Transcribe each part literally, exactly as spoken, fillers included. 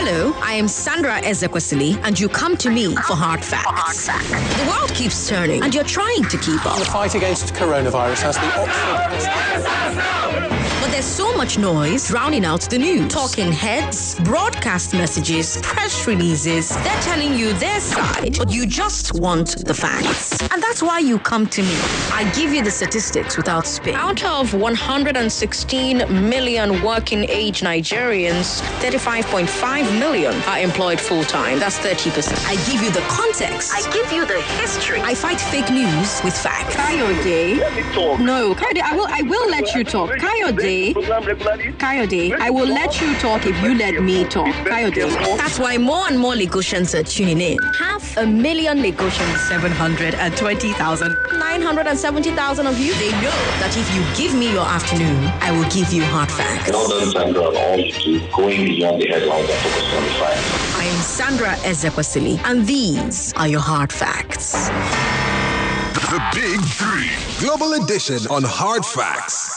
Hello, I am Sandra Ezekwesili, and you come to me for hard facts. The world keeps turning, and you're trying to keep up. The fight against coronavirus has the Oxford... But there's so much noise drowning out the news. Talking heads, broadcast messages, press releases. They're telling you their side, but you just want the facts. And that's why you come to me. I give you the statistics without spin. Out of one hundred sixteen million working age Nigerians, thirty-five point five million are employed full-time. That's thirty percent. I give you the context. I give you the history. I fight fake news with facts. Kayode. No, Kayode, I will I will let you talk. Kayode. Kayode, I will let you talk if you let me talk. Kayode. That's why more and more Lagosians are tuning in. Half a million Lagosians. seven hundred twenty thousand. nine hundred seventy thousand of you. They know that if you give me your afternoon, I will give you hard facts. Well done, Sandra, on all you do, going beyond the headlines and focusing on the facts. I am Sandra Ezekwesili, and these are your hard facts. The Big Three Global Edition on Hard Facts.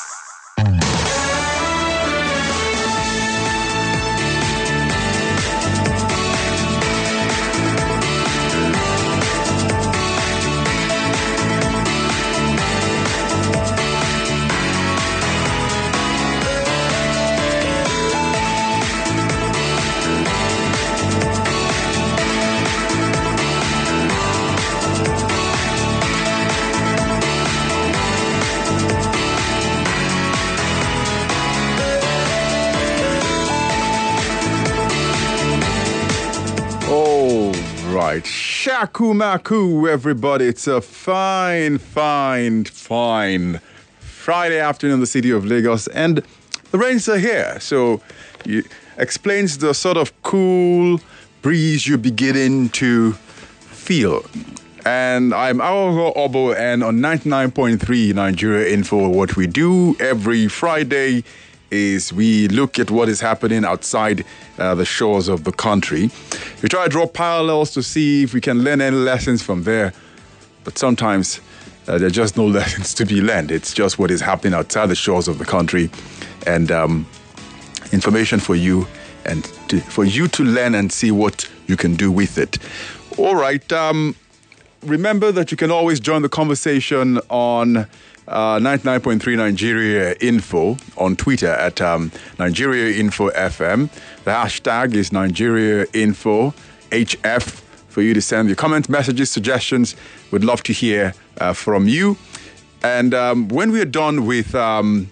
Right. Shaku Maku, everybody. It's a fine, fine, fine Friday afternoon in the city of Lagos, and the rains are here. So it explains the sort of cool breeze you're beginning to feel. And I'm Aogo Obo, and on ninety-nine point three Nigeria Info, what we do every Friday is we look at what is happening outside uh, the shores of the country. We try to draw parallels to see if we can learn any lessons from there. But sometimes uh, there are just no lessons to be learned. It's just what is happening outside the shores of the country. And um, information for you and to, for you to learn and see what you can do with it. All right. Um, remember that you can always join the conversation on Uh, ninety-nine point three Nigeria Info on Twitter at um, Nigeria Info F M. The hashtag is Nigeria Info H F for you to send your comments, messages, suggestions. We'd love to hear uh, from you. And um, when we are done with um,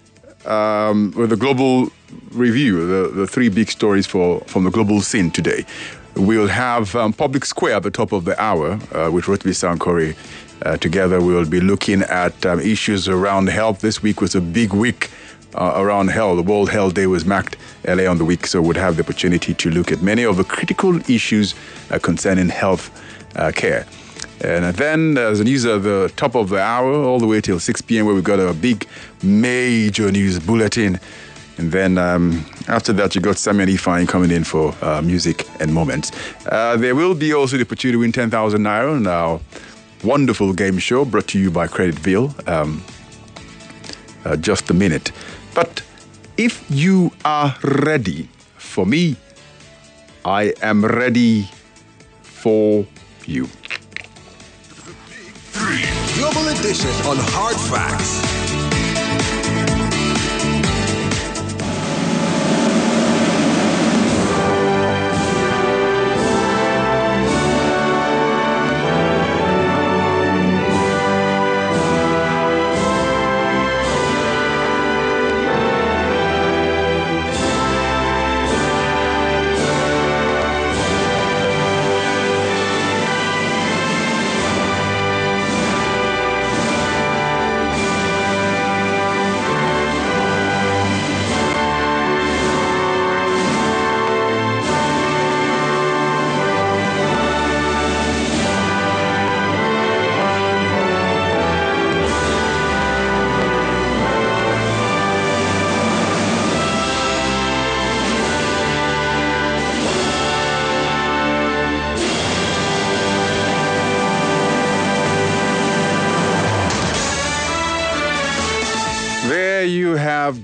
um, with the global review, the, the three big stories for from the global scene today, we'll have um, Public Square at the top of the hour uh, with Rotimi Sankore. Uh, together, we'll be looking at um, issues around health. This week was a big week uh, around health. The World Health Day was marked earlier on the week, so we'll have the opportunity to look at many of the critical issues uh, concerning health uh, care. And then there's the news at the top of the hour, all the way till six p.m., where we've got a big major news bulletin. And then um, after that, you got Samuel Ifeanyi coming in for uh, music and moments. Uh, there will be also the opportunity to win ten thousand naira now. Wonderful game show brought to you by Creditville. Um, uh, just a minute. But if you are ready for me, I am ready for you. The Big Three Global Edition on Hard Facts.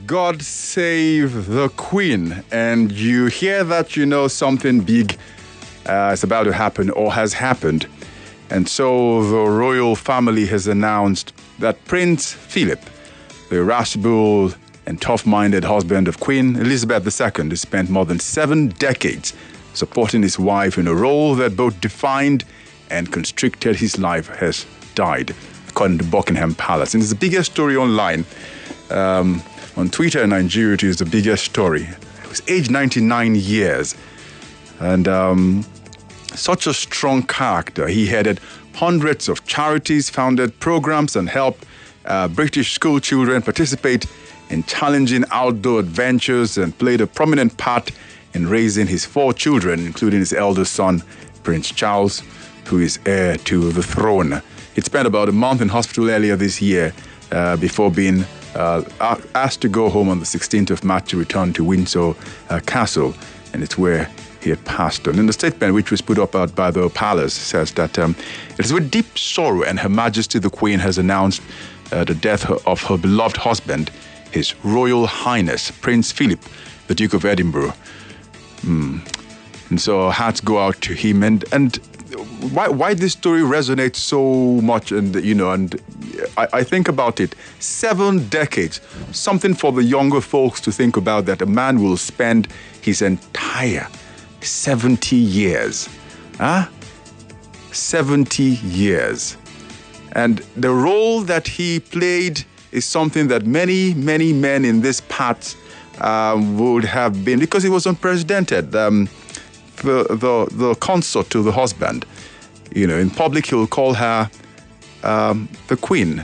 God Save the Queen, and you hear that, you know something big uh, is about to happen or has happened. And so the royal family has announced that Prince Philip, the irascible and tough-minded husband of Queen Elizabeth the Second, has spent more than seven decades supporting his wife in a role that both defined and constricted his life, has died, according to Buckingham Palace. And it's the biggest story online. Um, on Twitter in Nigeria, it is the biggest story. He was aged ninety-nine years. And um, such a strong character. He headed hundreds of charities, founded programs, and helped uh, British school children participate in challenging outdoor adventures, and played a prominent part in raising his four children, including his eldest son, Prince Charles, who is heir to the throne. He spent about a month in hospital earlier this year uh, before being uh, asked to go home on the sixteenth of March to return to Windsor uh, Castle, and it's where he had passed on. In the statement, which was put up out by the palace, says that um, it is with deep sorrow and Her Majesty the Queen has announced uh, the death of her beloved husband, His Royal Highness Prince Philip, the Duke of Edinburgh. Mm. And so our hearts go out to him. And and why why this story resonates so much, and you know, and I, I think about it. Seven decades, something for the younger folks to think about, that a man will spend his entire seventy years. Huh? seventy years. And the role that he played is something that many, many men in this part um, would have been, because he was unprecedented. Um, the, the, the consort to the husband, you know, in public he'll call her um, the Queen.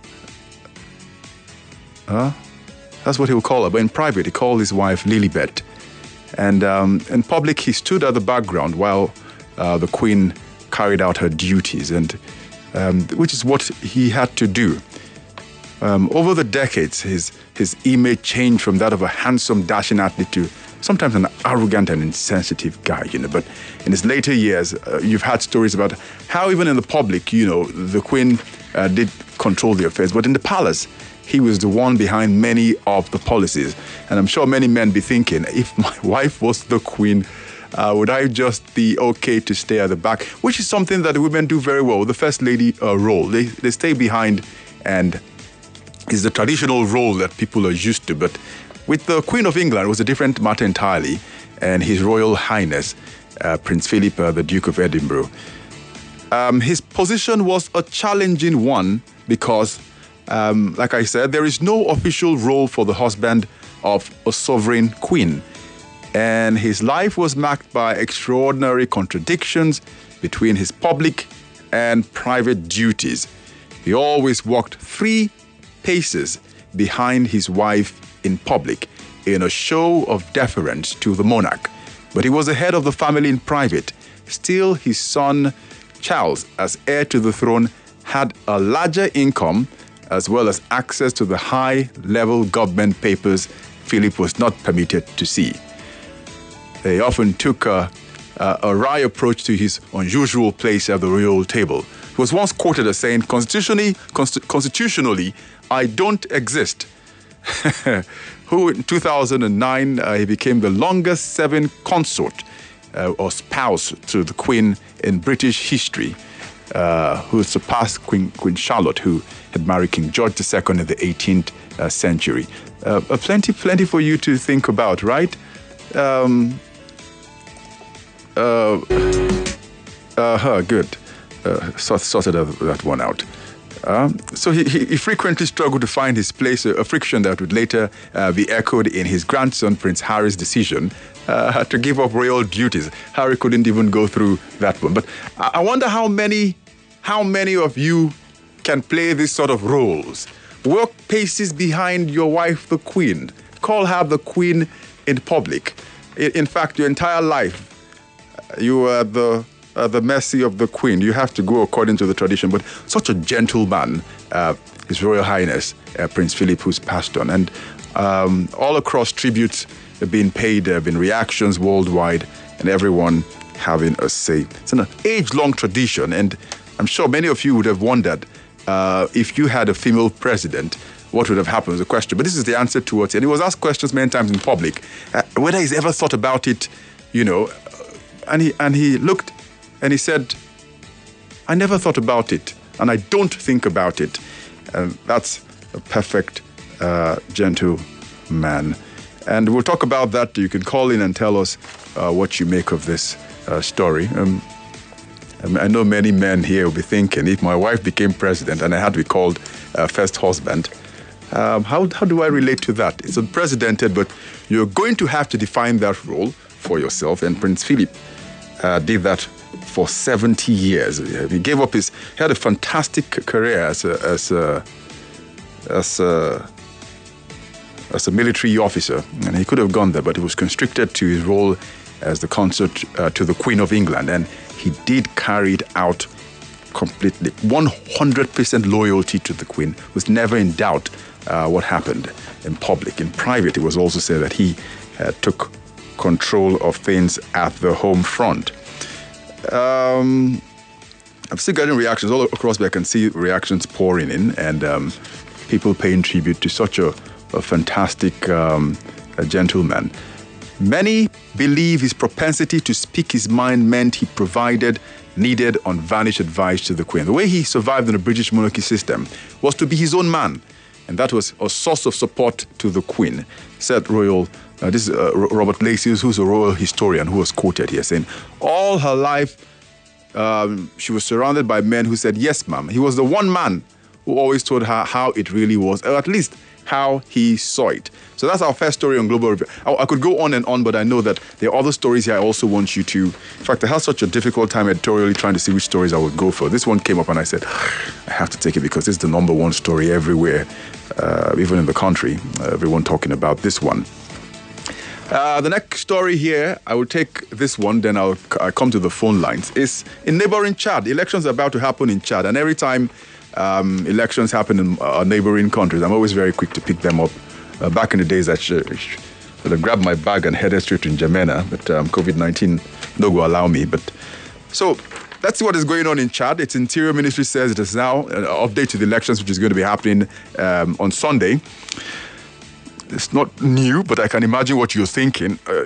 Huh? That's what he'll call her. But in private, he called his wife Lilibet. And um, in public, he stood at the background while uh, the Queen carried out her duties, and um, which is what he had to do. Um, over the decades, his his image changed from that of a handsome, dashing athlete to sometimes an arrogant and insensitive guy, you know. But in his later years, uh, you've had stories about how even in the public, you know, the Queen uh, did control the affairs, but in the palace, he was the one behind many of the policies. And I'm sure many men be thinking, if my wife was the Queen, uh, would I just be okay to stay at the back? Which is something that women do very well. The First Lady uh, role, they, they stay behind, and is the traditional role that people are used to. But with the Queen of England, it was a different matter entirely. And His Royal Highness, uh, Prince Philip, uh, the Duke of Edinburgh. Um, his position was a challenging one because, Um, like I said, there is no official role for the husband of a sovereign queen. And his life was marked by extraordinary contradictions between his public and private duties. He always walked three paces behind his wife in public in a show of deference to the monarch. But he was the head of the family in private. Still, his son, Charles, as heir to the throne, had a larger income as well as access to the high-level government papers Philip was not permitted to see. They often took a, a, a wry approach to his unusual place at the royal table. He was once quoted as saying, constitutionally, const- constitutionally I don't exist. Who in two thousand nine, uh, he became the longest-serving consort uh, or spouse to the Queen in British history, uh, who surpassed Queen, Queen Charlotte, who had married King George the Second in the eighteenth uh, century. Uh, plenty, plenty for you to think about, right? Um, uh, uh, huh, good. Uh, sort, sorted that one out. Um, so he, he, he frequently struggled to find his place, a, a friction that would later uh, be echoed in his grandson, Prince Harry's decision uh, to give up royal duties. Harry couldn't even go through that one. But I, I wonder how many, how many of you can play this sort of roles. Work paces behind your wife, the Queen. Call her the Queen in public. In, in fact, your entire life, you are the uh, the mercy of the Queen. You have to go according to the tradition. But such a gentleman, uh, His Royal Highness, uh, Prince Philip, who's passed on. And um, all across, tributes have been paid, there have been reactions worldwide, and everyone having a say. It's an age-long tradition, and I'm sure many of you would have wondered, Uh, if you had a female president, what would have happened was a question. But this is the answer towards it. And he was asked questions many times in public, uh, whether he's ever thought about it, you know. And he and he looked and he said, I never thought about it, and I don't think about it. And that's a perfect uh, gentleman. And we'll talk about that. You can call in and tell us uh, what you make of this uh, story. Um, I know many men here will be thinking, if my wife became president and I had to be called uh, first husband, um, how, how do I relate to that? It's unprecedented, but you're going to have to define that role for yourself. And Prince Philip uh, did that for seventy years. He gave up his, he had a fantastic career as a, as a, as a, as a military officer, and he could have gone there, but he was constricted to his role as the consort uh, to the Queen of England, and he did carry it out completely. one hundred percent loyalty to the Queen, was never in doubt uh, what happened in public. In private, it was also said that he uh, took control of things at the home front. Um, I'm still getting reactions all across, but I can see reactions pouring in, and um, people paying tribute to such a, a fantastic um, a gentleman. Many believe his propensity to speak his mind meant he provided needed, unvarnished advice to the Queen. The way he survived in the British monarchy system was to be his own man, and that was a source of support to the Queen, said Royal. Uh, this is uh, Robert Lacey, who's a royal historian, who was quoted here, saying, all her life, um, she was surrounded by men who said, yes, ma'am. He was the one man who always told her how it really was, or at least how he saw it. So that's our first story on Global Review. I, I could go on and on, but I know that there are other stories here I also want you to... In fact, I had such a difficult time editorially trying to see which stories I would go for. This one came up and I said, I have to take it because it's the number one story everywhere, uh, even in the country. Uh, everyone talking about this one. Uh, the next story here, I will take this one, then I'll, I'll come to the phone lines. Is in neighboring Chad. Elections are about to happen in Chad, and every time um, elections happen in uh, neighboring countries, I'm always very quick to pick them up. Uh, back in the days, I should, should have grabbed my bag and headed straight to N'Djamena, but um, COVID nineteen no go allow me. But so let's see what is going on in Chad. Its Interior Ministry says it is now an update to the elections, which is going to be happening um, on Sunday. It's not new, but I can imagine what you're thinking. Uh,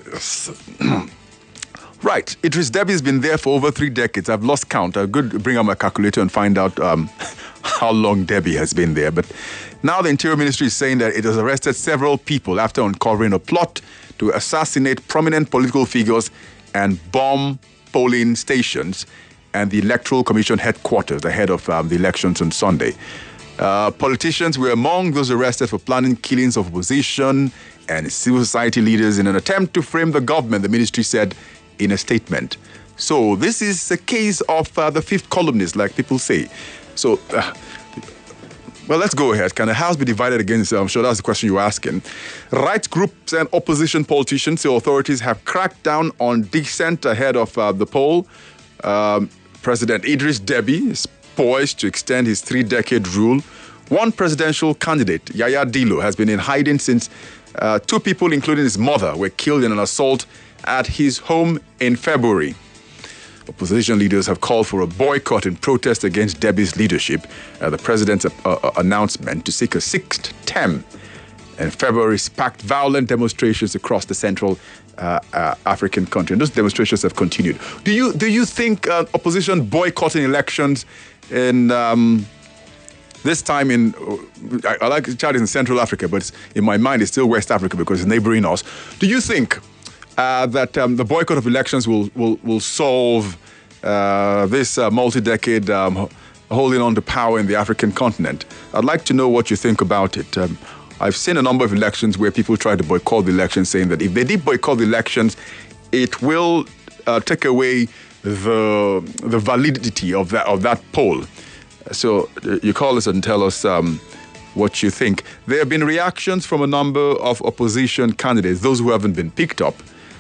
right. Idris Deby has been there for over three decades. I've lost count. I'll go bring out my calculator and find out um, how long Deby has been there. But now the Interior Ministry is saying that it has arrested several people after uncovering a plot to assassinate prominent political figures and bomb polling stations and the Electoral Commission headquarters ahead of um, the elections on Sunday. Uh, politicians were among those arrested for planning killings of opposition and civil society leaders in an attempt to frame the government, the ministry said in a statement. So this is a case of uh, the fifth columnist, like people say. So, uh, well, let's go ahead. Can the House be divided against itself? I'm sure that's the question you're asking. Rights groups and opposition politicians say authorities have cracked down on dissent ahead of uh, the poll. Um, President Idris Deby is poised to extend his three-decade rule. One presidential candidate, Yaya Dillo, has been in hiding since uh, two people, including his mother, were killed in an assault at his home in February. Opposition leaders have called for a boycott in protest against Deby's leadership. Uh, the president's uh, uh, announcement to seek a sixth term in February sparked violent demonstrations across the Central uh, uh, African country. And those demonstrations have continued. Do you do you think uh, opposition boycotting elections in um, this time in, uh, I, I like Chad is in Central Africa, but it's, in my mind it's still West Africa because it's neighboring us. Do you think uh, that um, the boycott of elections will will, will solve uh, this uh, multi-decade um, holding on to power in the African continent? I'd like to know what you think about it. Um, I've seen a number of elections where people try to boycott the elections, saying that if they did boycott the elections, it will uh, take away the the validity of that of that poll. So uh, you call us and tell us um, what you think. There have been reactions from a number of opposition candidates, those who haven't been picked up.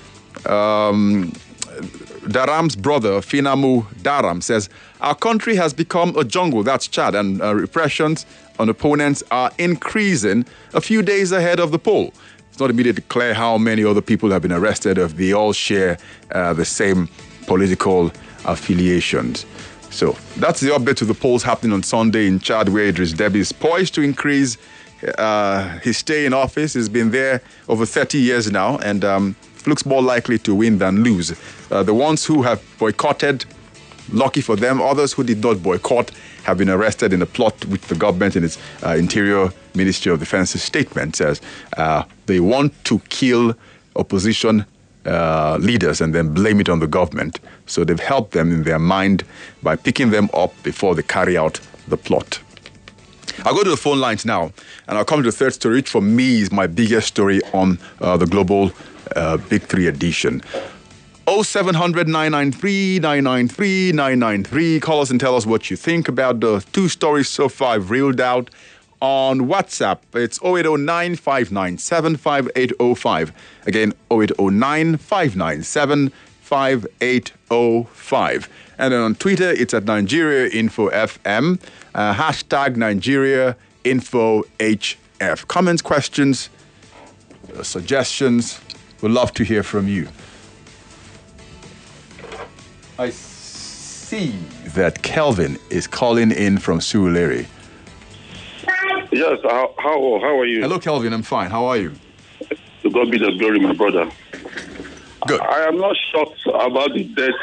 Um, Daram's brother, Finamu Daram, says, our country has become a jungle, that's Chad, and uh, repressions on opponents are increasing a few days ahead of the poll. It's not immediately clear how many other people have been arrested if they all share uh, the same political affiliations. So that's the update to the polls happening on Sunday in Chad, where Idris Deby is poised to increase uh, his stay in office. He's been there over thirty years now, and um, looks more likely to win than lose. Uh, the ones who have boycotted, lucky for them. Others who did not boycott have been arrested in a plot which the government in its uh, Interior Ministry of Defense's statement says uh, they want to kill opposition uh, leaders and then blame it on the government. So they've helped them in their mind by picking them up before they carry out the plot. I'll go to the phone lines now, and I'll come to the third story, which for me is my biggest story on uh, the Global uh, Big Three edition. oh seven hundred, nine nine three, nine nine three, nine nine three. Call us and tell us what you think about the two stories so far I've reeled out. On WhatsApp, it's oh eight oh nine, five nine seven, five eight oh five. Again, oh eight oh nine, five nine seven, five eight oh five. And then on Twitter, it's at Nigeria Info F M, uh, hashtag Nigeria Info H F. Comments, questions, uh, suggestions. We'd love to hear from you. I see that Kelvin is calling in from Surulere. Yes, how, how how are you? Hello, Kelvin. I'm fine. How are you? To God be the glory, my brother. Good. I am not shocked about the death,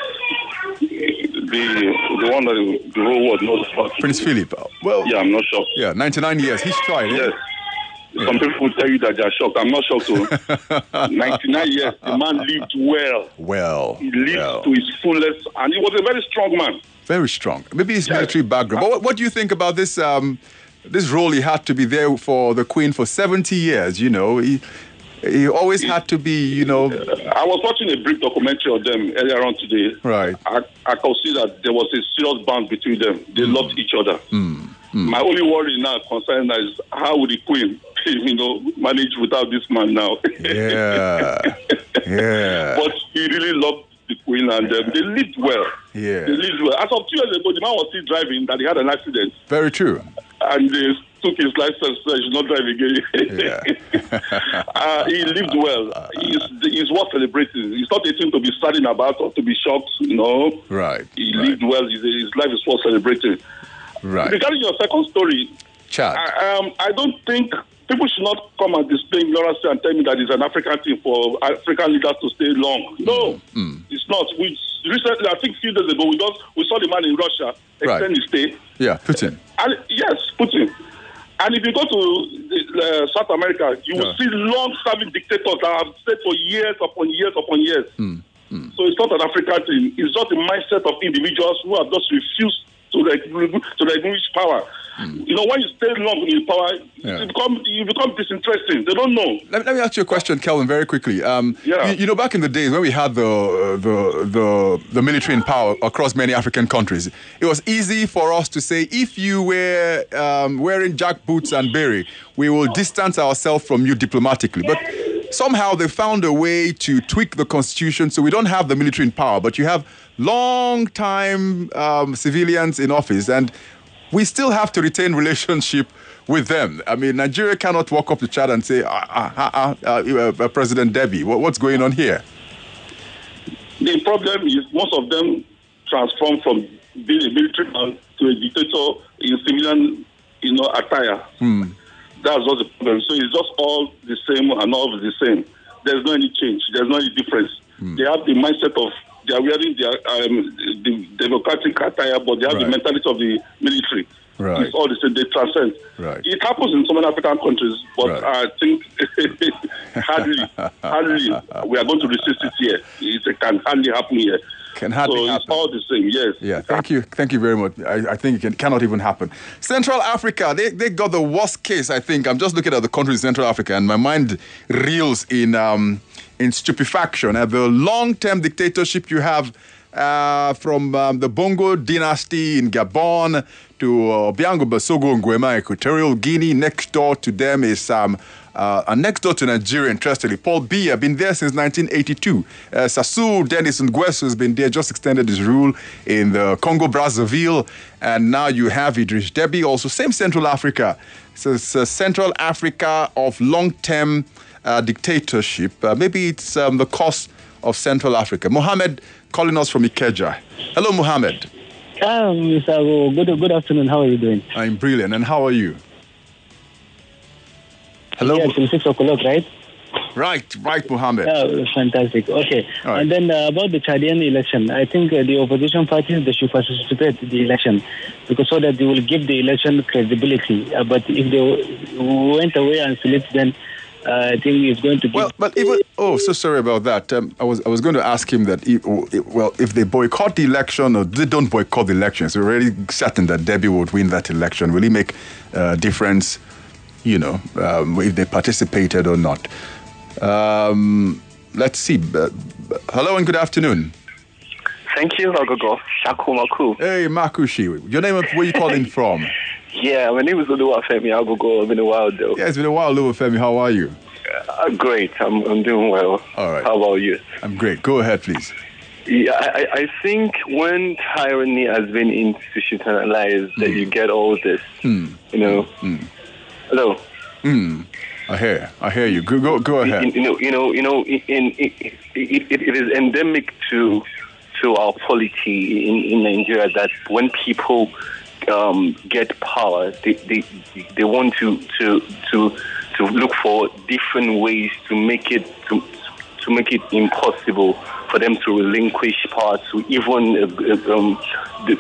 the the one that the, the whole world knows about. Prince Philip. Well, yeah, I'm not shocked. Yeah, ninety-nine years. He's tried. Yes. Yeah. Some people will tell you that they are shocked. I'm not shocked. Too. ninety-nine years, the man lived well. Well. He lived well. to his fullest, and he was a very strong man. Very strong. Maybe his yes. military background. But what, what do you think about this? Um, this role he had to be there for the Queen for seventy years. You know, he he always had to be. You know. I was watching a brief documentary of them earlier on today. Right. I, I could see that there was a serious bond between them. They mm. loved each other. Mm. Mm. My only worry now concern is how would the Queen, you know, manage without this man now? Yeah, yeah. But he really loved the Queen, and um, they lived well. Yeah, they lived well. As of two years ago, the man was still driving. That he had an accident. Very true. And they took his license, so he should not drive again. Yeah. uh, he lived well. He's, he's worth celebrating. It's not a thing to be sad about or to be shocked. You know. Right. He right. lived well. His, his life is worth celebrating. Right. Regarding your second story, Chad. I, um, I don't think people should not come and display ignorance and tell me that it's an African thing for African leaders to stay long. No, mm. it's not. We recently, I think a few days ago, we just we saw the man in Russia extend right. his stay. Yeah, Putin. And, yes, Putin. And if you go to uh, South America, you will yeah. see long-serving dictators that have stayed for years upon years upon years. Mm. Mm. So it's not an African thing. It's just the mindset of individuals who have just refused to to relinquish power. Mm. You know, when you stay long in power, yeah. you become you become disinteresting. They don't know. Let, let me ask you a question, Kelvin, very quickly. Um, yeah. you, you know, back in the days when we had the, uh, the the the military in power across many African countries, it was easy for us to say, if you were um, wearing jack boots and beret, we will distance ourselves from you diplomatically. But somehow they found a way to tweak the constitution so we don't have the military in power, but you have long-time um, civilians in office, and we still have to retain relationship with them. I mean, Nigeria cannot walk up to Chad and say, ah, ah, ah, ah, uh, President Debbie, what, what's going on here? The problem is most of them transform from being a military man to a dictator in civilian, you know, attire. Hmm. That's not the problem. So it's just all the same and all the same. There's no any change. There's no any difference. Hmm. They have the mindset of they are wearing their um, the democratic attire, but they have right. the mentality of the military. Right. It's all the same. They transcend. Right. It happens in some African countries, but right. I think hardly, hardly we are going to resist it here. It can hardly happen here. Can hardly so happen. It's all the same, yes. Yeah, thank you. Thank you very much. I, I think it can, cannot even happen. Central Africa, they, they got the worst case, I think. I'm just looking at the countries in Central Africa, and my mind reels in um, in stupefaction at the long-term dictatorship you have uh, from um, the Bongo dynasty in Gabon to uh, Biango Basogo Nguema, Equatorial Guinea. Next door to them is um, uh, and next door to Nigeria, interestingly, Paul Biya, been there since nineteen eighty-two. Uh, Sassou Denis Nguesso has been there, just extended his rule in the Congo-Brazzaville. And now you have Idris Deby, also same Central Africa. So it's uh, Central Africa of long-term uh, dictatorship. Uh, maybe it's um, the cost of Central Africa. Mohammed calling us from Ikeja. Hello, Mohammed. Um, Mister Ago, good, good afternoon. How are you doing? I'm brilliant. And how are you? Hello. Yeah, till six o'clock, right? Right, right, Mohammed. Oh, fantastic. Okay. Right. And then uh, about the Chadian election, I think uh, the opposition parties, they should participate in the election because so that they will give the election credibility. Uh, but if they went away and select, then uh, I think it's going to give... Well, but even... Oh, so sorry about that. Um, I was I was going to ask him that, if, well, if they boycott the election or they don't boycott the election, it's already certain that Debbie would win that election. Will it make a difference, you know, um, if they participated or not? Um, let's see. Uh, hello and good afternoon. Thank you, Agogo. Shaku Maku. Hey, Makushi. Your name, where are you calling from? Yeah, my name is Oluwafemi Agogo. It's been a while, though. Yeah, it's been a while, Oluwafemi. How are you? Uh, great. I'm, I'm doing well. All right. How about you? I'm great. Go ahead, please. Yeah, I, I think when tyranny has been institutionalized, mm. that you get all this, mm. you know. Mm. Hello? Mm. I hear, I hear you. Go, go, go ahead. You know, you know, you know. In, in, it, it, it is endemic to to our polity in, in Nigeria that when people um, get power, they, they they want to to to to look for different ways to make it to to make it impossible for them to relinquish power to even uh, um, the,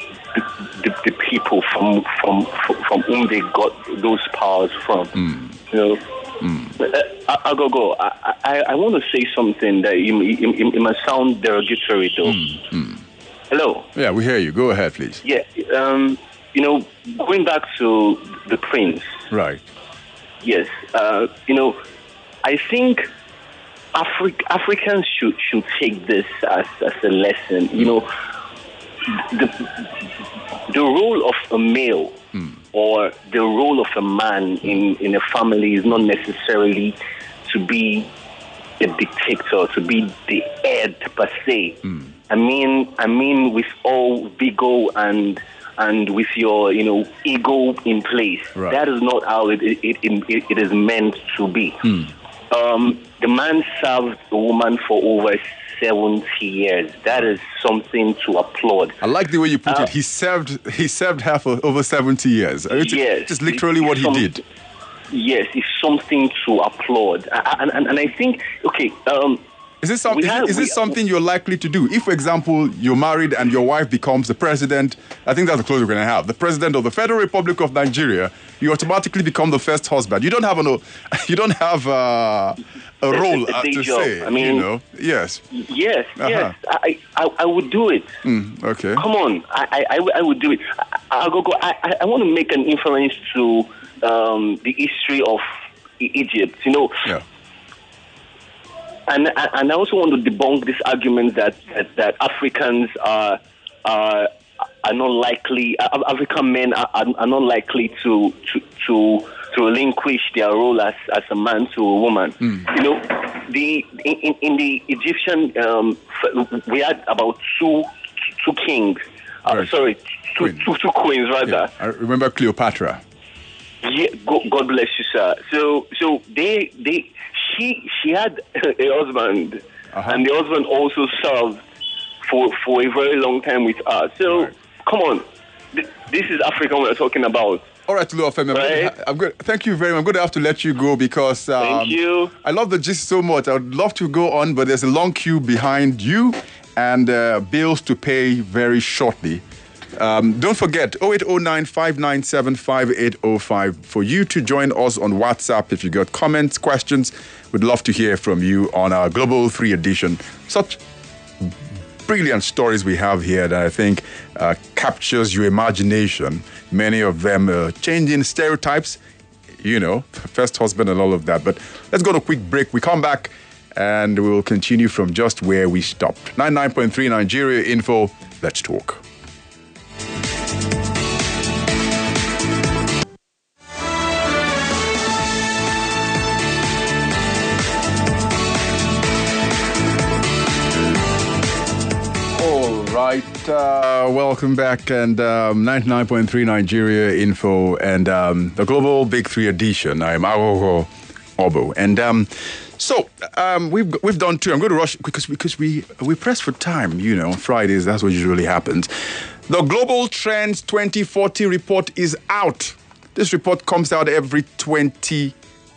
the, the people from from from whom they got those powers from. Mm. You know, mm. uh, I, I'll go go. I, I, I want to say something that it, it, it must sound derogatory, though. Mm. Mm. Hello. Yeah, we hear you. Go ahead, please. Yeah. Um. You know, going back to the prince. Right. Yes. Uh. You know, I think Afri- Africans should should take this as as a lesson. You know, the the role of a male. Mm. Or the role of a man in, in a family is not necessarily to be a dictator, to be the head per se. Mm. I mean, I mean, with all vigor and and with your, you know, ego in place. Right. That is not how it it, it, it is meant to be. Mm. Um, the man served a woman for over seventy years. That is something to applaud. I like the way you put uh, it. He served he served her for over seventy years. It's yes. just literally what he did. Yes, it's something to applaud. And, and, and I think, okay... Um, Is this, some, is, have, is this we, something you're likely to do? If, for example, you're married and your wife becomes the president, I think that's the close we're going to have. The president of the Federal Republic of Nigeria, you automatically become the first husband. You don't have an, you don't have a, a role a, a to job. say. I mean, you know, yes, yes, uh-huh. yes. I, I, I would do it. Mm, okay, come on, I, I, I would do it. I, I'll go. go. I, I want to make an inference to um, the history of Egypt. You know. Yeah. And and I also want to debunk this argument that that, that Africans are are are not likely African men are, are not likely to to to, to relinquish their role as, as a man to a woman. Mm. You know, the in, in the Egyptian um, we had about two two kings. Uh, right. Sorry, two, two two queens rather. Yeah. I remember Cleopatra. Yeah, God bless you, sir. So so they they. She she had a husband, uh-huh. and the husband also served for for a very long time with her. So right. come on, this is Africa we're talking about. All right, Oluwafemi, right? I'm good. Thank you very much. I'm going to have to let you go because um, thank you. I love the gist so much. I would love to go on, but there's a long queue behind you and uh, bills to pay very shortly. Um, don't forget, oh eight oh nine, five nine seven, five eight oh five for you to join us on WhatsApp if you got comments, questions. We'd love to hear from you on our Global three edition. Such brilliant stories we have here that I think uh, captures your imagination. Many of them uh, changing stereotypes, you know, first husband and all of that. But let's go to a quick break. We come back and we will continue from just where we stopped. ninety-nine point three Nigeria Info. Let's talk. Right, uh, welcome back, and um, ninety-nine point three Nigeria Info and um, the Global Big Three edition. I'm Agogo Obo, and um, so um, we've we've done two. I'm going to rush because because we we press for time. You know, Fridays, that's what usually happens. The Global Trends twenty forty report is out. This report comes out every twenty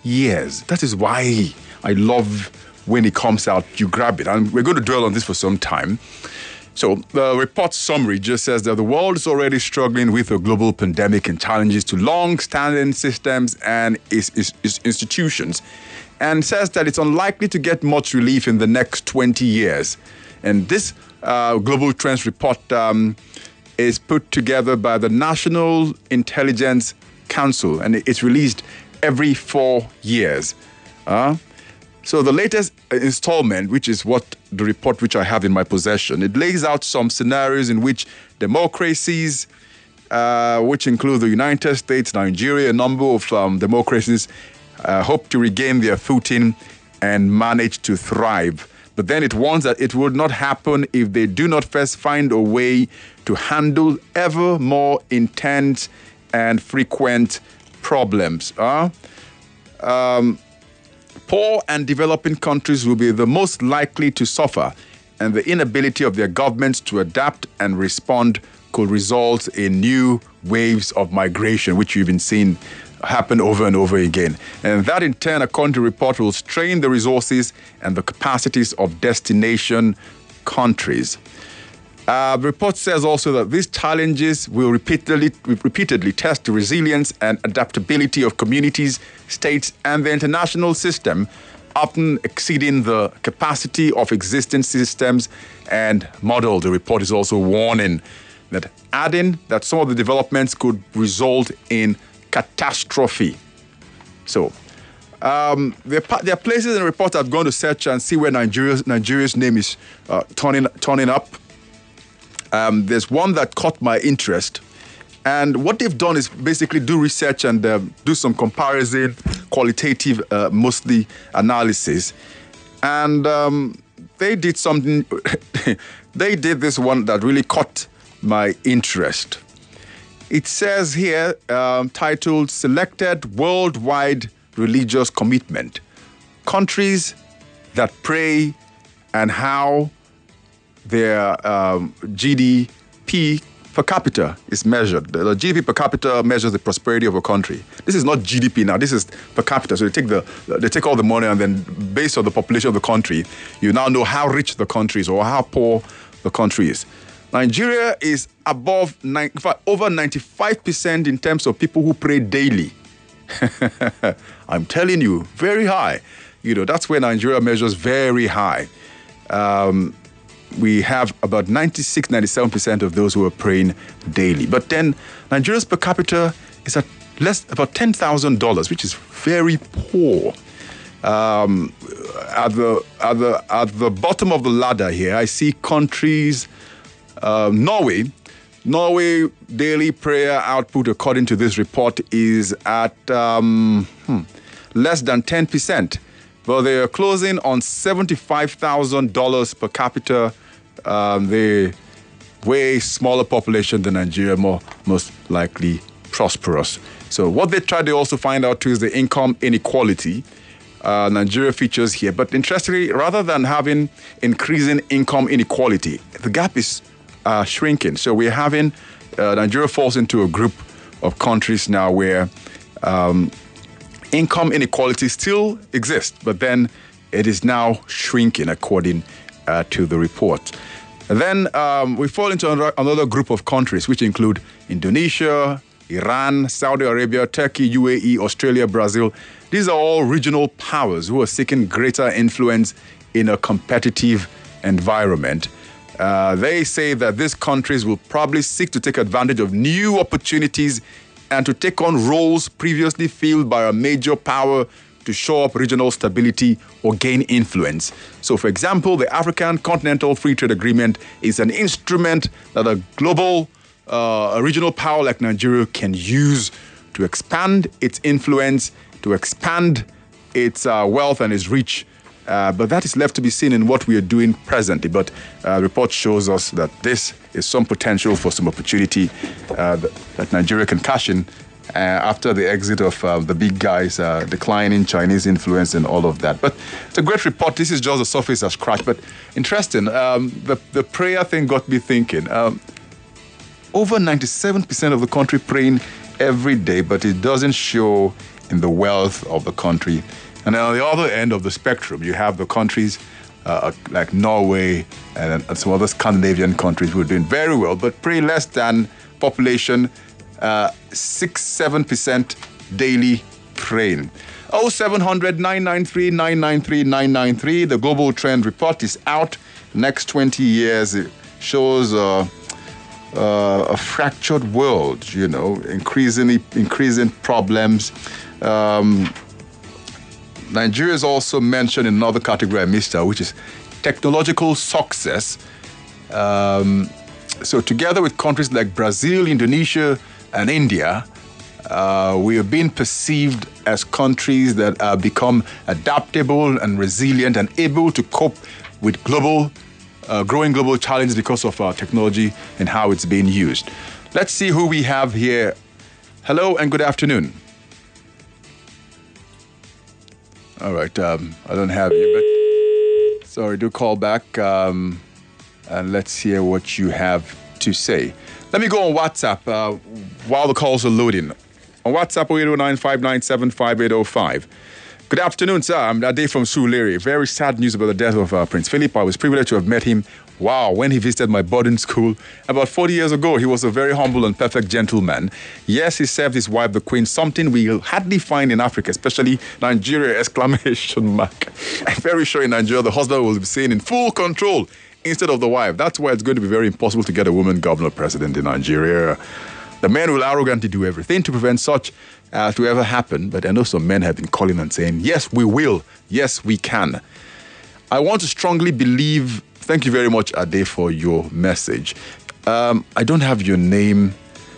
years. That is why I love when it comes out, you grab it. And we're going to dwell on this for some time. So the report summary just says that the world is already struggling with a global pandemic and challenges to long-standing systems and its, its, its institutions, and says that it's unlikely to get much relief in the next twenty years. And this uh, Global Trends report um, is put together by the National Intelligence Council, and it's released every four years. Uh, So the latest installment, which is what the report which I have in my possession, it lays out some scenarios in which democracies, uh, which include the United States, Nigeria, a number of um, democracies, uh, hope to regain their footing and manage to thrive. But then it warns that it would not happen if they do not first find a way to handle ever more intense and frequent problems. Uh? Um, Poor and developing countries will be the most likely to suffer, and the inability of their governments to adapt and respond could result in new waves of migration, which we've been seeing happen over and over again. And that, in turn, according to the report, will strain the resources and the capacities of destination countries. Uh, the report says also that these challenges will repeatedly, repeatedly test the resilience and adaptability of communities, states, and the international system, often exceeding the capacity of existing systems and models. The report is also warning that adding that some of the developments could result in catastrophe. So, um, there, there are places in the report I've gone to search and see where Nigeria's, Nigeria's name is uh, turning, turning up. Um, there's one that caught my interest. And what they've done is basically do research and uh, do some comparison, qualitative, uh, mostly analysis. And um, they did something, they did this one that really caught my interest. It says here, um, titled Selected Worldwide Religious Commitment, Countries that Pray and How their um, G D P per capita is measured. The G D P per capita measures the prosperity of a country. This is not G D P now. This is per capita. So they take the they take all the money, and then based on the population of the country, you now know how rich the country is or how poor the country is. Nigeria is above nine, in fact, over ninety-five percent in terms of people who pray daily. I'm telling you, very high. You know, that's where Nigeria measures very high. Um, we have about ninety-six, ninety-seven percent of those who are praying daily. But then Nigeria's per capita is at less about ten thousand dollars, which is very poor. Um, at the at the at the bottom of the ladder here, I see countries. Uh, Norway, Norway daily prayer output, according to this report, is at um, hmm, less than ten percent. But they are closing on seventy-five thousand dollars per capita. Um, they way smaller population than Nigeria, more most likely prosperous. So what they tried to also find out too is the income inequality. Uh, Nigeria features here. But interestingly, rather than having increasing income inequality, the gap is uh, shrinking. So we're having, uh, Nigeria falls into a group of countries now where um, income inequality still exists, but then it is now shrinking according uh, to the report. And then um, we fall into another, another group of countries, which include Indonesia, Iran, Saudi Arabia, Turkey, U A E, Australia, Brazil. These are all regional powers who are seeking greater influence in a competitive environment. Uh, they say that these countries will probably seek to take advantage of new opportunities and to take on roles previously filled by a major power to shore up regional stability or gain influence. So, for example, the African Continental Free Trade Agreement is an instrument that a global, uh, a regional power like Nigeria can use to expand its influence, to expand its uh, wealth and its reach. Uh, but that is left to be seen in what we are doing presently. But uh, the report shows us that this is some potential for some opportunity uh, that, that Nigeria can cash in uh, after the exit of uh, the big guys, uh, declining Chinese influence and all of that. But it's a great report. This is just the surface I've scratched. But interesting, um, the, the prayer thing got me thinking. Um, over ninety-seven percent of the country praying every day, but it doesn't show in the wealth of the country. And then on the other end of the spectrum, you have the countries uh, like Norway and, and some other Scandinavian countries who are doing very well, but pretty less than population, uh, six, seven percent daily praying. oh seven hundred, nine nine three, nine nine three, nine nine three. The Global Trend Report is out. Next twenty years, it shows uh, uh, a fractured world, you know, increasingly, increasing problems. Um, Nigeria is also mentioned in another category I missed out, which is technological success. Um, so together with countries like Brazil, Indonesia, and India, uh, we are being perceived as countries that have become adaptable and resilient and able to cope with global, uh, growing global challenges because of our technology and how it's being used. Let's see who we have here. Hello and good afternoon. All right, um, I don't have you, but sorry, do call back um, and let's hear what you have to say. Let me go on WhatsApp uh, while the calls are loading. On WhatsApp, oh eight oh nine, five nine seven, five eight oh five. Good afternoon, sir. I'm Ade from Surulere. Very sad news about the death of uh, Prince Philip. I was privileged to have met him, wow, when he visited my boarding school about forty years ago. He was a very humble and perfect gentleman. Yes, he served his wife, the Queen, something we'll hardly find in Africa, especially Nigeria, exclamation mark. I'm very sure in Nigeria, the husband will be seen in full control instead of the wife. That's why it's going to be very impossible to get a woman governor president in Nigeria. The men will arrogantly do everything to prevent such uh, to ever happen. But I know some men have been calling and saying, yes, we will. Yes, we can. I want to strongly believe, thank you very much, Ade, for your message. Um, I don't have your name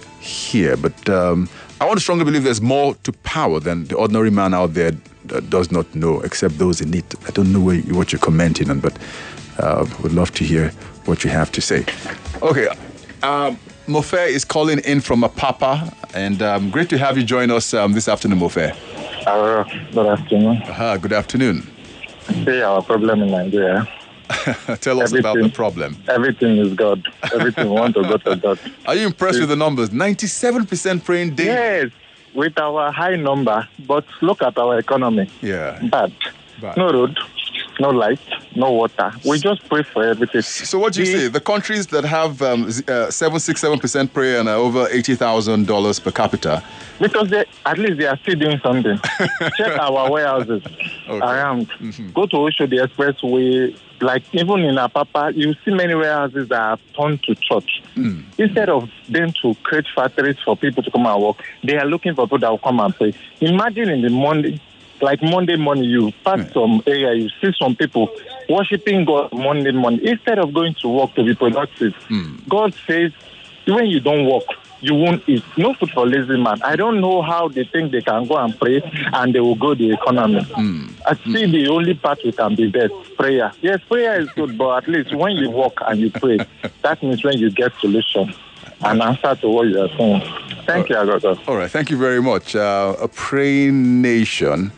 here, but um, I want to strongly believe there's more to power than the ordinary man out there that does not know, except those in it. I don't know what, you, what you're commenting on, but uh, would love to hear what you have to say. Okay. Um, Mofe is calling in from Apapa, and um, great to have you join us um, this afternoon, Mofe. Uh, good afternoon. Uh-huh, good afternoon. See our problem in Nigeria. Tell us everything, about the problem. Everything is God. Everything we want to go to God. Are you impressed with the numbers? ninety-seven percent praying daily. Yes, with our high number, but look at our economy. Yeah. Bad. Bad. No road, no light, no water. We just pray for everything. So what do you the, say? The countries that have um, uh, seven, six, seven percent prayer and are over eighty thousand dollars per capita. Because they, at least they are still doing something. Check our warehouses okay. around. Mm-hmm. Go to Oshodi Expressway. Like even in Apapa, you see many warehouses that are turned to church. Mm. Instead of them to create factories for people to come and work, they are looking for people that will come and pray. Imagine in the Monday, like Monday morning, you pass yeah. some area, you see some people worshiping God Monday morning. Instead of going to work to be productive, mm. God says, when you don't work, you won't eat. No food for lazy man. I don't know how they think they can go and pray and they will grow the economy. Mm. I see mm. the only part we can be best, prayer. Yes, prayer is good, but at least when you walk and you pray, that means when you get solution and answer to what you are saying. Thank you, Agogo. All right, thank you very much. Uh, a praying nation.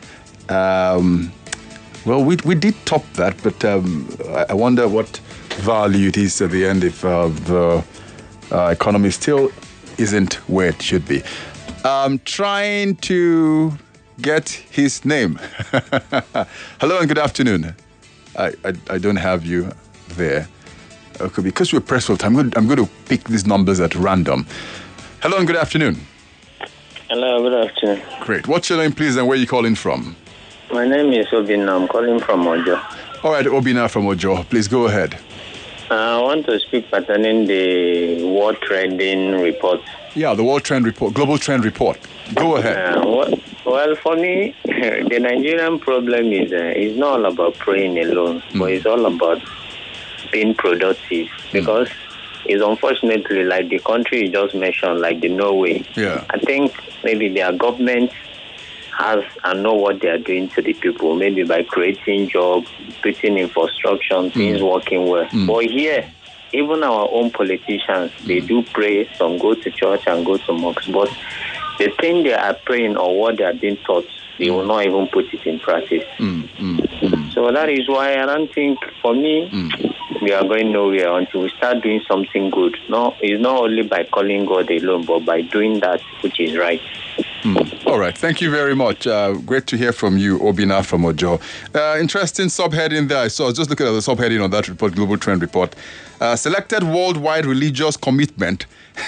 Um, well, we we did top that, but um, I wonder what value it is at the end if uh, the uh, economy still isn't where it should be. I'm trying to get his name. Hello and good afternoon. I, I, I don't have you there. Okay, because we're pressed for time, I'm going, I'm going to pick these numbers at random. Hello and good afternoon. Hello, good afternoon. Great. What's your name, please, and where are you calling from? My name is Obina. I'm calling from Ojo. All right, Obina from Ojo. Please go ahead. Uh, I want to speak pertaining the World Trending Report. Yeah, the World Trend Report, Global Trend Report. Go ahead. Uh, well, well, for me, the Nigerian problem is uh, it's not all about praying alone, mm. but it's all about being productive. Because mm. it's unfortunately like the country you just mentioned, like the Norway. Yeah. I think maybe their government has and know what they are doing to the people, maybe by creating jobs, putting infrastructure, things mm. working well. Mm. But here, even our own politicians, mm. they do pray, some go to church and go to mosques, but the thing they are praying or what they are being taught, they mm. will not even put it in practice. Mm. Mm. Mm. So that is why I don't think, for me, mm. we are going nowhere until we start doing something good. No, it's not only by calling God alone, but by doing that which is right. Mm. All right. Thank you very much. Uh, great to hear from you, Obinna from Ojo. Uh, interesting subheading there. So I was just looking at the subheading on that report, Global Trend Report. Uh, selected worldwide religious commitment.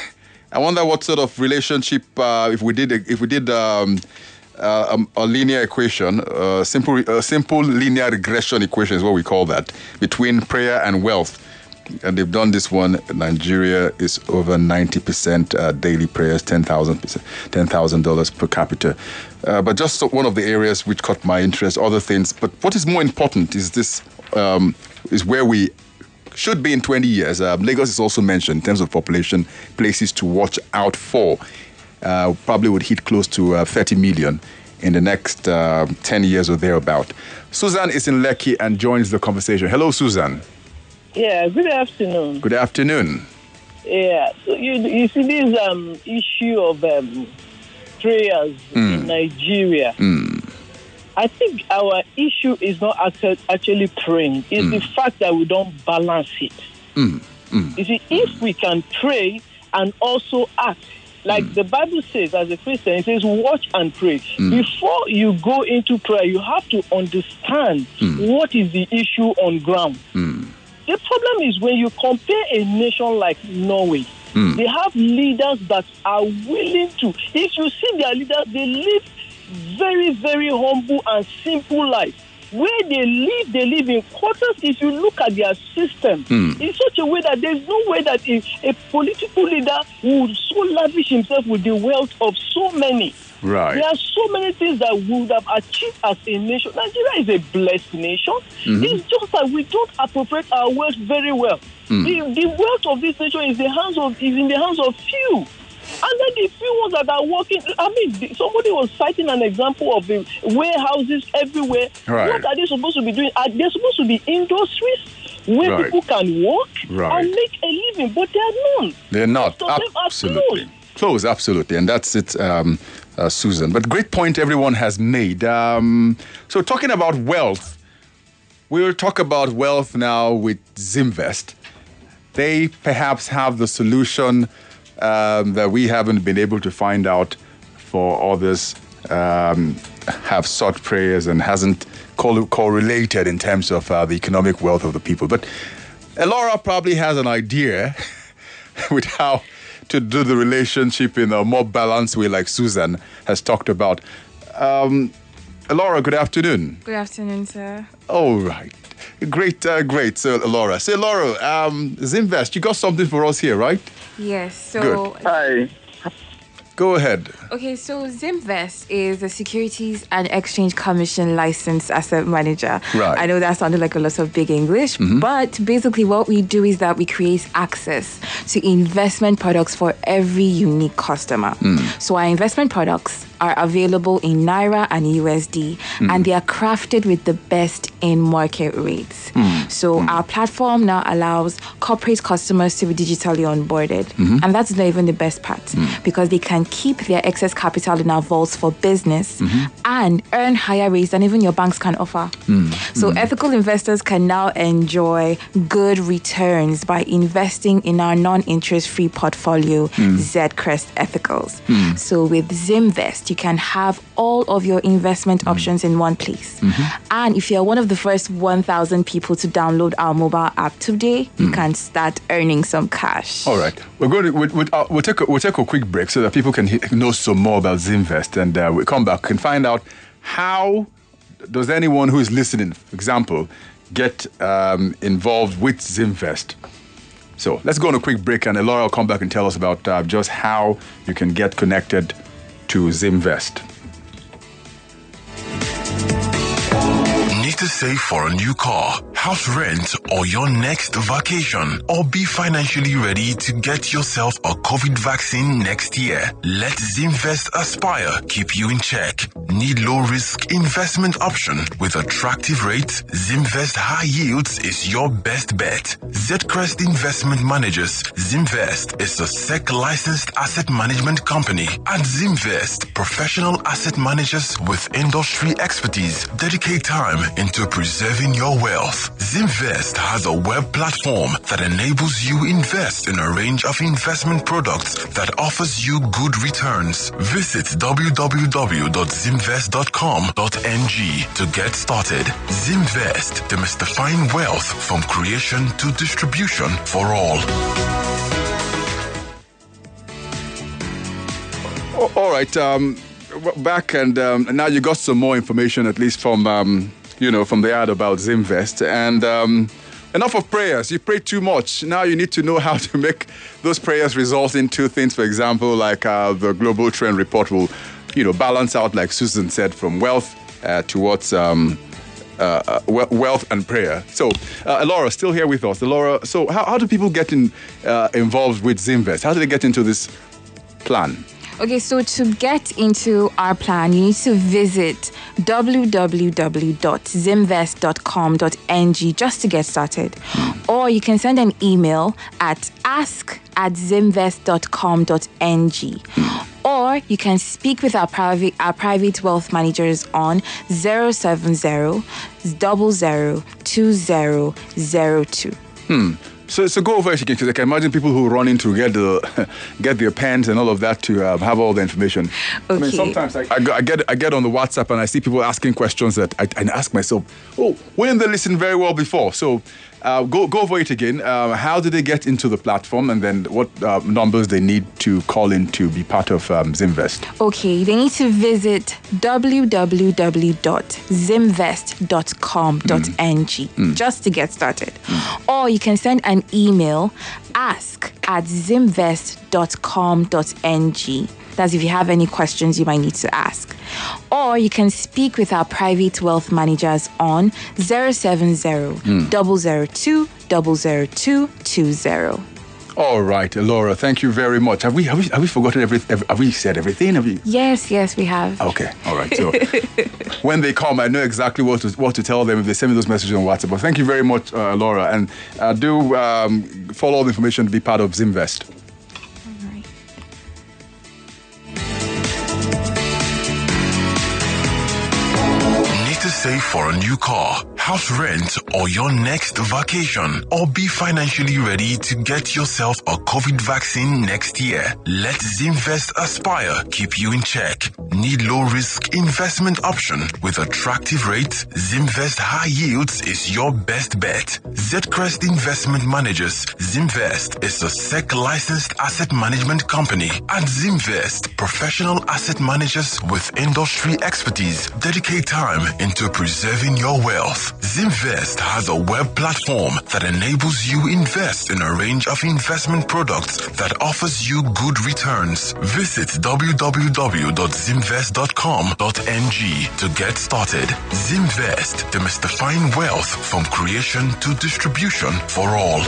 I wonder what sort of relationship, uh, if we did, if we did um, uh, a, a linear equation, uh, simple, a simple linear regression equation is what we call that, between prayer and wealth. And they've done this one. Nigeria is over ninety percent uh, daily prayers, ten thousand ten thousand dollars per capita. Uh, but just one of the areas which caught my interest, other things. But what is more important is this, um, is where we should be in twenty years. Uh, Lagos is also mentioned in terms of population, places to watch out for. Uh, probably would hit close to uh, thirty million in the next uh, ten years or thereabout. Susan is in Lekki and joins the conversation. Hello, Susan. Yeah, good afternoon. Good afternoon. Yeah, so you, you see this um, issue of um, prayers mm. in Nigeria. Mm. I think our issue is not actually praying. It's mm. the fact that we don't balance it. Mm. Mm. You see, if we can pray and also act, like mm. the Bible says, as a Christian, it says, watch and pray. Mm. Before you go into prayer, you have to understand mm. what is the issue on ground. Mm. The problem is when you compare a nation like Norway, mm. they have leaders that are willing to, if you see their leaders, they live very, very humble and simple life. Where they live, they live in quarters. If you look at their system, mm. in such a way that there's no way that a, a political leader would so lavish himself with the wealth of so many. Right. There are so many things that we would have achieved as a nation. Nigeria is a blessed nation. Mm-hmm. It's just that we don't appropriate our wealth very well. Mm. The, the wealth of this nation is the hands of is in the hands of few. And then the few ones that are working, I mean, somebody was citing an example of the warehouses everywhere. Right. What are they supposed to be doing? Are they supposed to be industries where right. people can work right. and make a living? But they are none. They're not. Absolutely. Close, absolutely. And that's it, um, uh, Susan. But great point everyone has made. Um, so talking about wealth, we'll talk about wealth now with Zimvest. They perhaps have the solution um, that we haven't been able to find out for others, um, have sought prayers and hasn't co- correlated in terms of uh, the economic wealth of the people. But Elora probably has an idea with how to do the relationship in a more balanced way, like Susan has talked about. Um, Laura, good afternoon. Good afternoon, sir. All right. Great, uh, great. So, Laura. So, Laura, um, Zimvest, you got something for us here, right? Yes. So, good. Hi. Go ahead. Okay, so Zimvest is a Securities and Exchange Commission licensed asset manager. Right. I know that sounded like a lot of big English, mm-hmm. but basically what we do is that we create access to investment products for every unique customer. Mm. So our investment products are available in Naira and U S D, mm. and they are crafted with the best in market rates. Mm. So mm. our platform now allows corporate customers to be digitally onboarded. Mm-hmm. And that's not even the best part, mm. because they can keep their excess capital in our vaults for business mm-hmm. and earn higher rates than even your banks can offer. Mm. So mm. ethical investors can now enjoy good returns by investing in our non-interest-free portfolio, mm. Zcrest Ethicals. Mm. So with Zimvest, you can have all of your investment mm. options in one place. Mm-hmm. And if you're one of the first one thousand people to download our mobile app today, mm. you can start earning some cash. All right. We're going to, we'll, we'll, uh, we'll, take a, we'll take a quick break so that people can he- know some more about Zimvest, and uh, we'll come back and find out how does anyone who is listening, for example, get um, involved with Zimvest. So let's go on a quick break, and Elora will come back and tell us about uh, just how you can get connected to Zimvest. Need to save for a new car, house rent, or your next vacation, or be financially ready to get yourself a COVID vaccine next year? Let Zimvest Aspire keep you in check. Need low-risk investment option with attractive rates? Zimvest High Yields is your best bet. Zcrest Investment Managers. Zimvest is a S E C-licensed asset management company. At Zimvest, professional asset managers with industry expertise dedicate time into preserving your wealth. Zimvest has a web platform that enables you invest in a range of investment products that offers you good returns. Visit w w w dot zimvest dot com dot n g to get started. Zimvest, demystifying wealth from creation to distribution for all. All right, um, back and um, now you got some more information, at least from um, you know from the ad about Zimvest. And um, enough of prayers. You pray too much. Now you need to know how to make those prayers result into things. For example, like uh, the Global Trend Report will, you know, balance out, like Susan said, from wealth uh, towards um, uh, uh, wealth and prayer. So, uh, Laura, still here with us. Laura, so how, how do people get in, uh, involved with Zimvest? How do they get into this plan? Okay, so to get into our plan, you need to visit w w w dot zimvest dot com dot n g just to get started. Or you can send an email at ask at zimvest dot com dot n g. Or you can speak with our private our private wealth managers on zero seven zero zero zero two zero zero two. Hmm. So, so go over it again, because I can imagine people who run in to get the get their pens and all of that to uh, have all the information. Okay. I mean, sometimes I, I, go, I get I get on the WhatsApp and I see people asking questions that I, I ask myself, oh, when they listened very well before. So uh, go go over it again. Uh, how did they get into the platform, and then what uh, numbers they need to call in to be part of um, Zimvest? Okay, they need to visit w w w dot zimvest dot com dot n g mm. just to get started. Mm. Or you can send an email, ask at zimvest dot com dot n g. That's if you have any questions you might need to ask. Or you can speak with our private wealth managers on zero seven zero zero zero two zero zero two two zero. All right, Laura, thank you very much. Have we have we, have we forgotten everything? Have we said everything? Have we? Yes, yes, we have. Okay, all right. So when they come, I know exactly what to what to tell them if they send me those messages on WhatsApp. But thank you very much, uh, Laura, and uh, do um, follow all the information to be part of Zimvest. To save for a new car, house rent, or your next vacation, or be financially ready to get yourself a COVID vaccine next year. Let Zimvest Aspire keep you in check. Need low-risk investment option with attractive rates? Zimvest High Yields is your best bet. Zcrest Investment Managers. Zimvest is a S E C licensed asset management company. At Zimvest, professional asset managers with industry expertise dedicate time in into preserving your wealth. Zimvest has a web platform that enables you invest in a range of investment products that offers you good returns. Visit w w w dot zimvest dot com dot n g to get started. Zimvest, demystifying wealth from creation to distribution for all.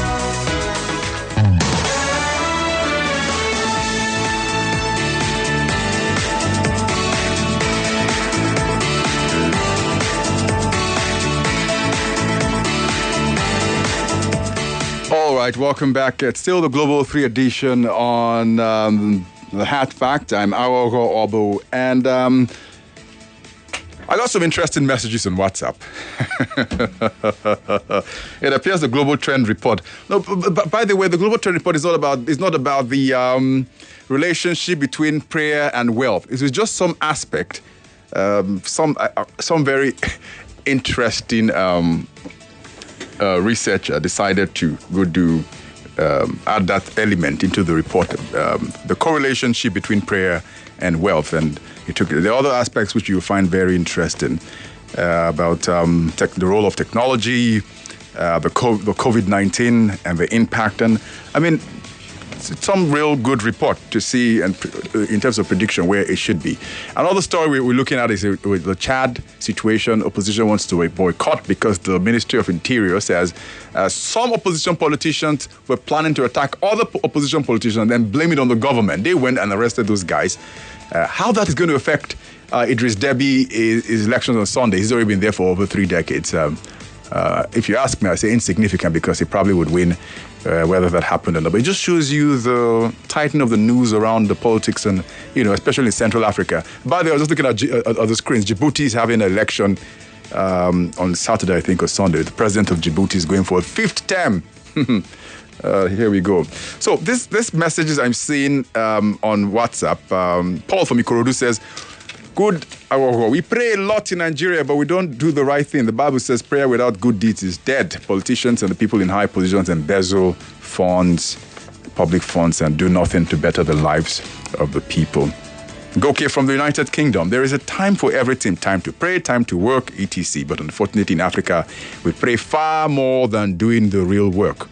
All right, welcome back. It's still the Global three edition on um, the Hat Fact. I'm Awogo Obo, and um, I got some interesting messages on WhatsApp. It appears the Global Trend Report. No, b- by the way, the Global Trend Report is not about is not about the um, relationship between prayer and wealth. It was just some aspect, um, some uh, some very interesting. Um, Uh, researcher decided to go do um, add that element into the report, um, the correlation between prayer and wealth, and he took the other aspects which you find very interesting uh, about um, tech, the role of technology, uh, the, co- the COVID nineteen and the impact, and I mean. It's some real good report to see, and in terms of prediction, where it should be. Another story we're looking at is with the Chad situation. Opposition wants to boycott because the Ministry of Interior says uh, some opposition politicians were planning to attack other opposition politicians and then blame it on the government. They went and arrested those guys. Uh, how that is going to affect uh, Idris Deby, his, his elections on Sunday? He's already been there for over three decades. Um, uh, if you ask me, I say insignificant, because he probably would win. Uh, whether that happened or not. But it just shows you the tightening of the news around the politics, and, you know, especially in Central Africa. By the way, I was just looking at, G- uh, at the screens. Djibouti is having an election um, on Saturday, I think, or Sunday. The president of Djibouti is going for a fifth term. uh, here we go. So this this messages I'm seeing um, on WhatsApp. Um, Paul from Ikorodu says, good, uh, we pray a lot in Nigeria, but we don't do the right thing. The Bible says prayer without good deeds is dead. Politicians and the people in high positions embezzle funds, public funds, and do nothing to better the lives of the people. Goke from the United Kingdom. There is a time for everything. Time to pray, time to work, et cetera. But unfortunately in Africa, we pray far more than doing the real work.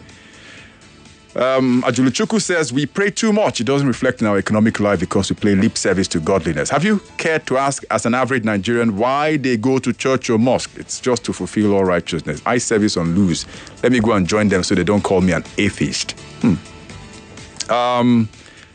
Um, Ajuluchuku says, we pray too much. It doesn't reflect in our economic life because we play lip service to godliness. Have you cared to ask, as an average Nigerian, why they go to church or mosque? It's just to fulfill all righteousness. Eye service on loose. Let me go and join them so they don't call me an atheist. Hmm. Um,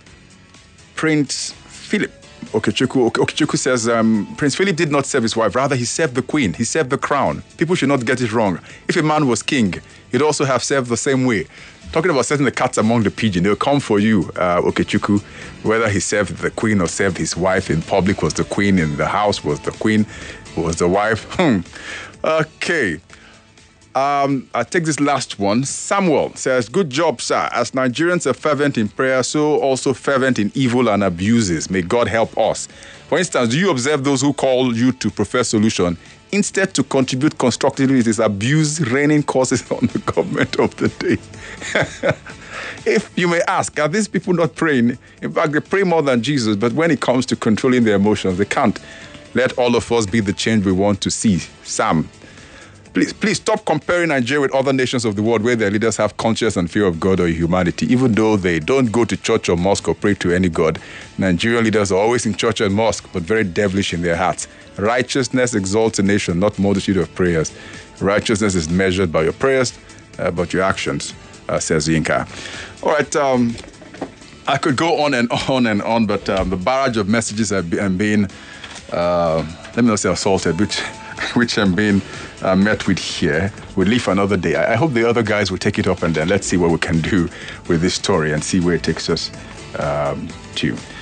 Prince Philip Okechukwu, Okechukwu says, um, Prince Philip did not serve his wife. Rather, he served the queen. He served the crown. People should not get it wrong. If a man was king, he'd also have served the same way. Talking about setting the cats among the pigeons, they'll come for you, uh, Okechukwu. Whether he served the queen or served his wife in public was the queen, in the house was the queen, was the wife. Hmm. Okay. Um, I take this last one. Samuel says, good job, sir. As Nigerians are fervent in prayer, so also fervent in evil and abuses. May God help us. For instance, do you observe those who call you to profess solution? Instead to contribute constructively, it is abuse raining causes on the government of the day. If you may ask, are these people not praying? In fact, they pray more than Jesus, but when it comes to controlling their emotions, they can't. Let all of us be the change we want to see. Sam, Please, please stop comparing Nigeria with other nations of the world where their leaders have conscience and fear of God or humanity. Even though they don't go to church or mosque or pray to any God, Nigerian leaders are always in church and mosque, but very devilish in their hearts. Righteousness exalts a nation, not multitude of prayers. Righteousness is measured by your prayers, uh, but your actions, uh, says Yinka. All right, um, I could go on and on and on, but um, the barrage of messages have been, being, uh, let me not say assaulted, which... which I'm being uh, met with here. We'll leave for another day. I, I hope the other guys will take it up and then let's see what we can do with this story and see where it takes us um, to.